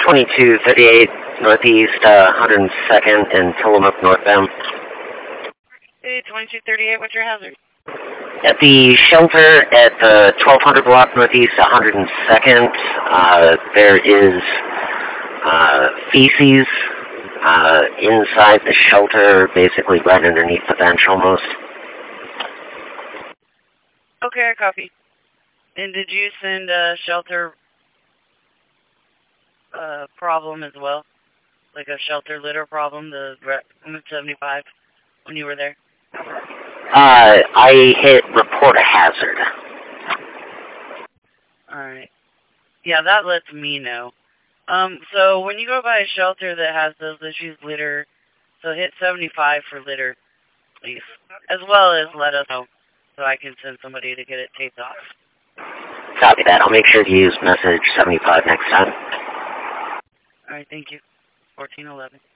2238 Northeast 102nd and Tillamook northbound. Hey, 2238, what's your hazard? At the shelter at the 1200 block Northeast 102nd, there is feces inside the shelter, basically right underneath the bench almost. Okay, I copy. And did you send a shelter problem as well? Like a shelter litter problem, the 75, when you were there? I hit report a hazard. Alright. Yeah, that lets me know. So when you go by a shelter that has those issues, litter, so hit 75 for litter, please. As well as let us know so I can send somebody to get it taped off. Copy that. I'll make sure to use message 75 next time. Alright, thank you. 1411.